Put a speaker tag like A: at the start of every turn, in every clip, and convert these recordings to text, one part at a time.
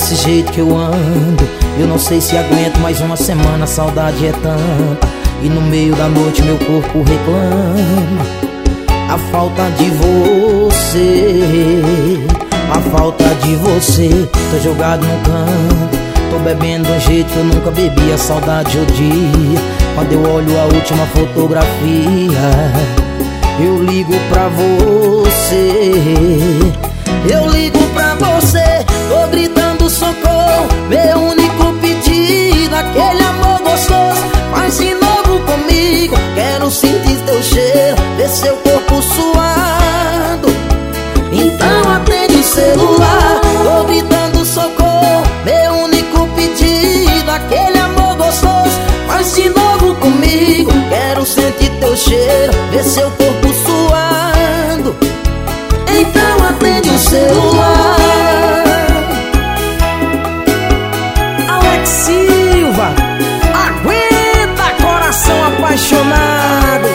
A: Desse jeito que eu ando, eu não sei se aguento mais uma semana. A saudade é tanta e no meio da noite meu corpo reclama a falta de você, a falta de você. Tô jogado num canto, tô bebendo de um jeito que eu nunca bebi. A saudade odia quando eu olho a última fotografia. Eu ligo pra você, eu ligo pra você, tô gritando socorro, meu único pedido, aquele amor gostoso, faz de novo comigo. Quero sentir teu cheiro, ver seu corpo suado, então atende o celular. Tô gritando socorro, meu único pedido, aquele amor gostoso, faz de novo comigo. Quero sentir teu cheiro, ver seu corpo suado, então atende o celular.
B: Alex Silva, aguenta, coração apaixonado.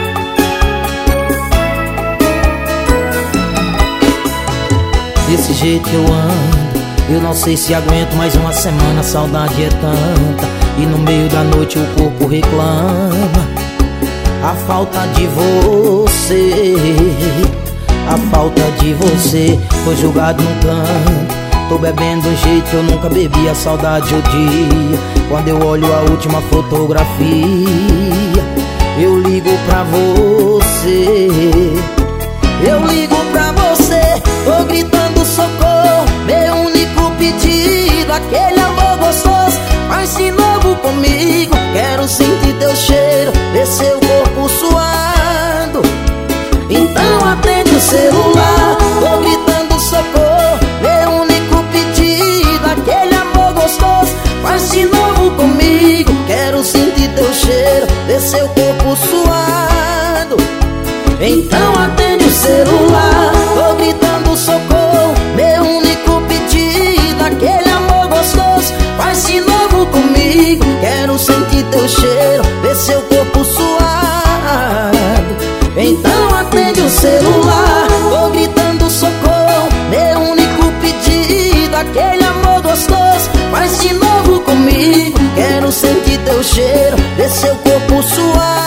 A: Desse jeito que eu ando, eu não sei se aguento mais uma semana. A saudade é tanta e no meio da noite o corpo reclama a falta de você, a falta de você. Tô jogado num canto, tô bebendo de um jeito que eu nunca bebi. A saudade odia quando eu olho a última fotografia. Eu ligo pra você, eu ligo pra você, tô gritando socorro, meu único pedido, aquele amor gostoso, faz de novo comigo. Quero sentir teu cheiro, ver seu corpo suado, então atende o celular. Tô gritando socorro, meu único pedido, aquele amor gostoso, faz de novo comigo. Quero sentir teu cheiro, ver seu corpo suado, então atende o celular. Tô gritando socorro, meu único pedido, aquele amor gostoso, faz de novo comigo. Quero sentir teu cheiro, ver seu corpo suado, então atende o celular. Tô gritando socorro, meu único pedido, aquele amor gostoso, faz de novo comigo. Quero sentir teu cheiro, ver seu corpo suado,